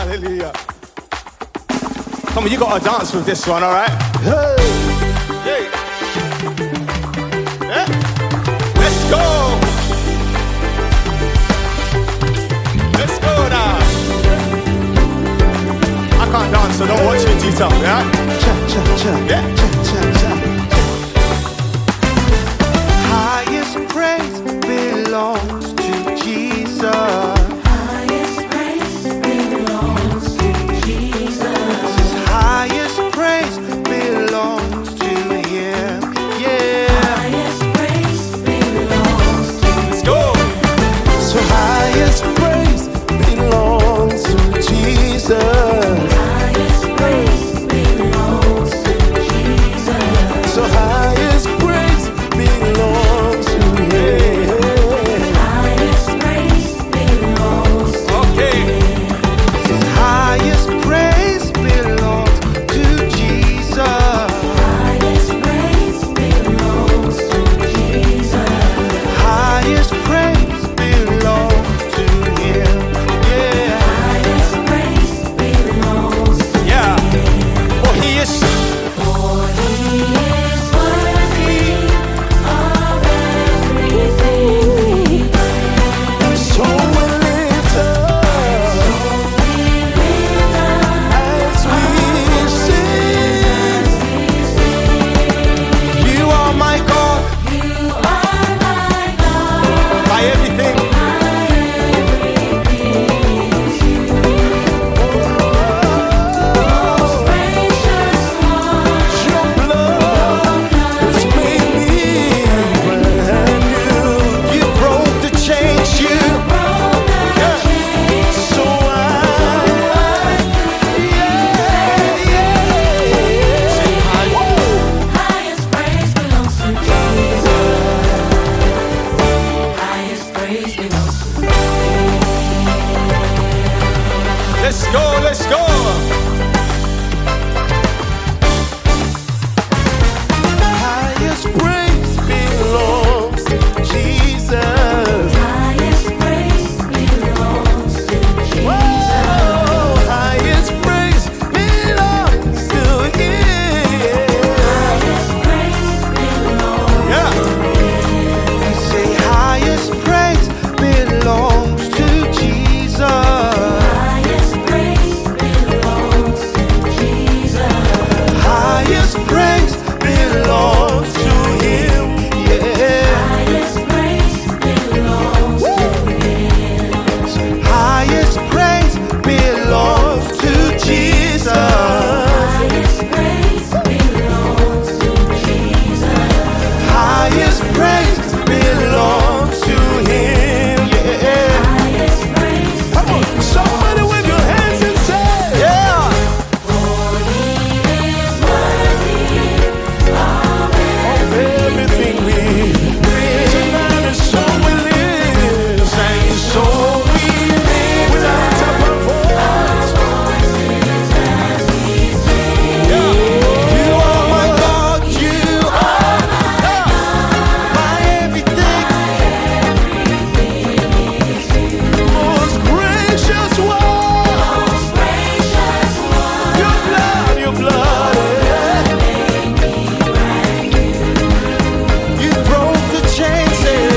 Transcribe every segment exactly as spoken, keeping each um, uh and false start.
Hallelujah. Come on, you gotta dance with this one, alright? Hey. Hey. Yeah. Let's go. Let's go now. I can't dance, so don't watch me, Tita, yeah? Cha cha cha. Yeah. Cha cha cha. Highest praise belongs to Jesus. Highest praise belongs to Jesus. Highest praise belongs to Him. Yeah. Highest praise belongs to Let's go. So highest praise belongs to Jesus. Highest praise belongs to Jesus. So highest praise belongs to Him. Highest praise belongs to Okay. Highest praise belongs to Jesus. Highest praise belongs to Jesus. Highest praise belongs to Him. Yeah. Highest praise belongs to Yeah. For he is. For He is worthy of everything we praise. So we lift up We lift up as we sing. You are my God, You are my God. By everything. Gracious one, your blood has made me brand new. You broke the chains, you broke the chains. so I, yeah, yeah. Highest praise belongs to Jesus. Highest praise belongs to Let's go, let's go. Highest praise belongs to Jesus. Highest praise belongs to Jesus. Oh, highest praise belongs to Him. Highest praise belongs. Yeah. We say highest praise belongs to Jesus. Highest praise belongs to Jesus. Highest praise belongs to Him. Yeah. Highest praise belongs to Him. Highest praise belongs to Jesus. Highest praise belongs to Jesus. Highest praise belongs to Him. Yeah. Highest praise. Come on, somebody with your hands and say, yeah. For He is worthy of Everything we live tonight is so we live, and so we live without our voice. Yeah. You are my God, you are my everything, most gracious one. Your blood, your blood, yeah. You broke the chains, yeah.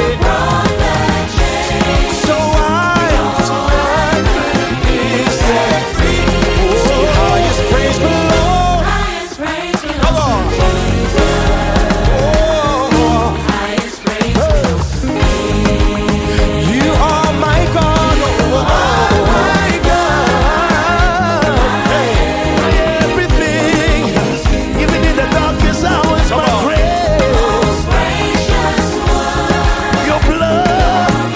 So I, so I could be set free. Oh, highest praise belongs. Highest praise Come belongs on. to Jesus. Oh, Highest praise belongs to you are my God, oh, my God. Hey, my everything, even in the darkest hours, my praise. gracious one. Your blood,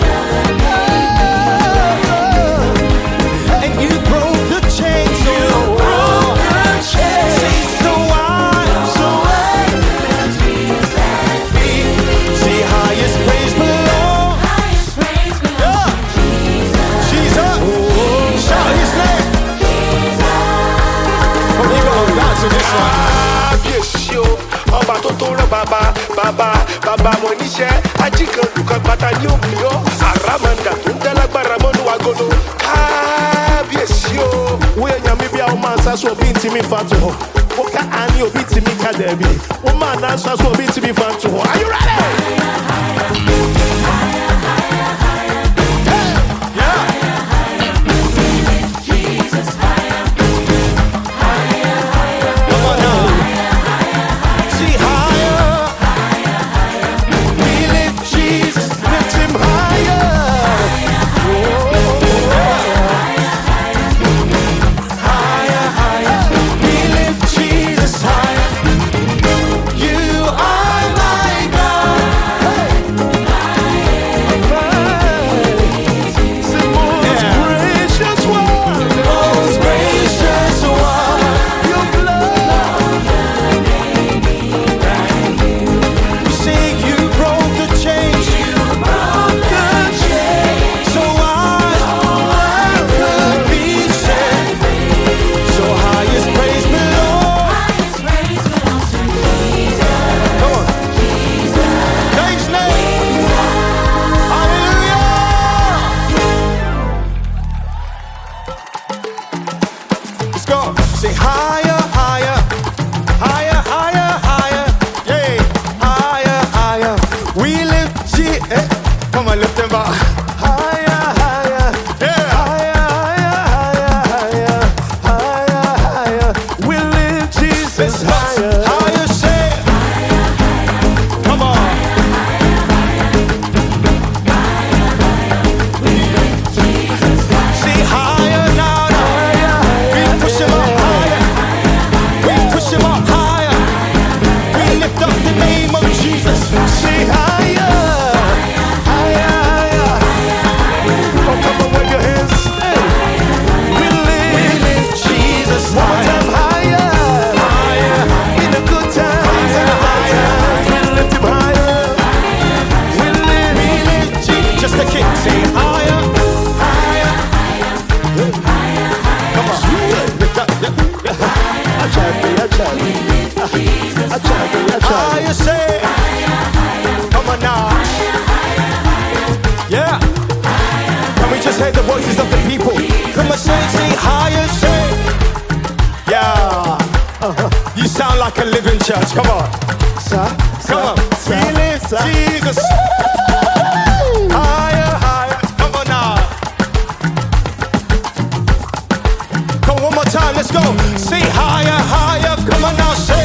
and you broke the chains. You broke the chains. So I, so I see highest praise belong. Highest praise belongs to Jesus. Jesus. Shout his name. Oh, you gotta dance with this one. kábíyèsí o ọba tó tó rán bàbá bàbá bàbá mo níṣẹ́ ajíkanjú kan pátá ní òmùyọ́ àràmàǹdà tó ń tẹ́lágbára mọ́nú agolo kábíyèsí. kɛseɛ o. Woyɛ nyame bi a woma nsa so obi ntimi fa to hɔ. Woka ane obi timi ka daabi. Woma nansa so obi ntimi fa to hɔ. Are you ready? Say higher, higher, higher, higher, higher, yeah, higher, higher. We lift G, eh? Come on, lift them up. Higher, higher, yeah, higher, higher, higher, higher, higher. We lift Jesus higher, higher, say, come on. See higher now, now. We push him up. Say higher, higher, higher. Oh, come on, wave your hands. Hey. We lift Jesus higher. One more time, higher, higher. In the good times and the hard times, we lift him higher. We lift, we lift Jesus. Just a kick. Say higher, higher. Come on, lift up. I try to be, I try to be. I try to be, I try to be. Higher, say. Yeah. Can we just hear the voices of the people? Come on, say, say higher, say. Yeah. Uh-huh. You sound like a living church. Come on. Sir, come on. We lift Jesus. Higher, higher. Come on now. Come on, one more time. Let's go. Say higher, higher. Come on now, say.